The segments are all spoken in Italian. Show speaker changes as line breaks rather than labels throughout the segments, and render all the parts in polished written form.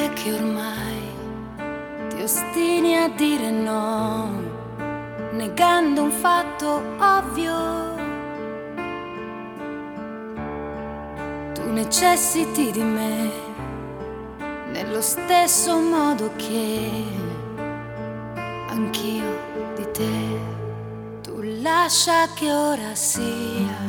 inutile che ormai ti ostini a dire no, negando un fatto ovvio. Tu necessiti di me nello stesso modo che anch'io di te. Tu lascia che ora sia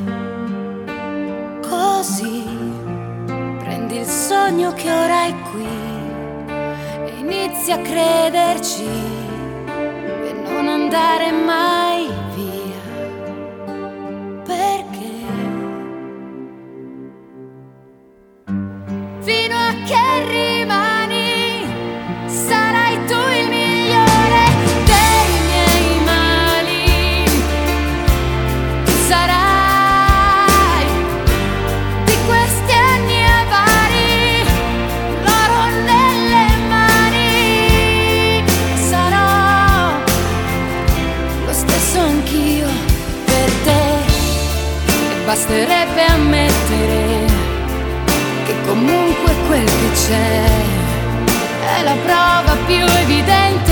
così, prendi il sogno che ora è qui e inizi a crederci e non andare mai via, perché fino a che rimani sarai tu il migliore dei miei mali. Tu sarai di questi anni avari l'oro nelle mani. Sarò lo stesso anch'io per te, e basterebbe ammettere che comunque quel che c'è è la prova più evidente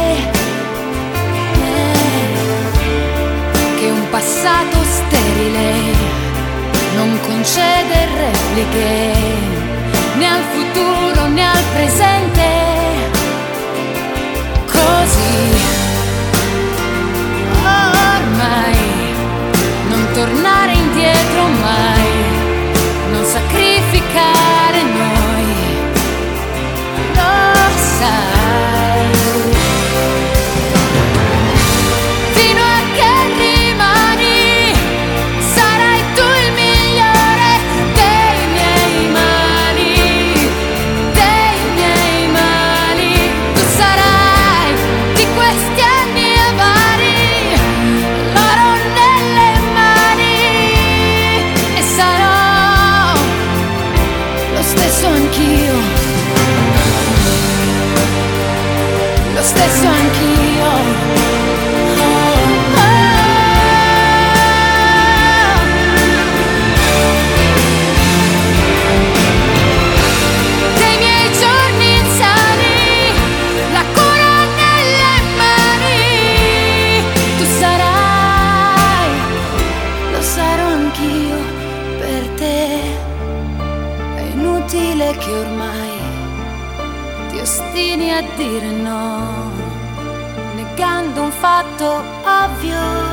che un passato sterile non concede repliche né al futuro né al presente. Così ormai non tornare indietro mai, non sacrificare noi, lo sai. Fino a che rimani sarai tu il migliore dei miei mali, dei miei mali. Tu sarai di questi anni avari l'oro nelle mani, e sarò lo stesso anch'io, lo stesso anch'io. Oh, oh. Dei miei giorni insani, la cura nelle mani. Tu sarai, lo sarò anch'io per te. È inutile che ormai ti ostini a dire no, negando un fatto ovvio.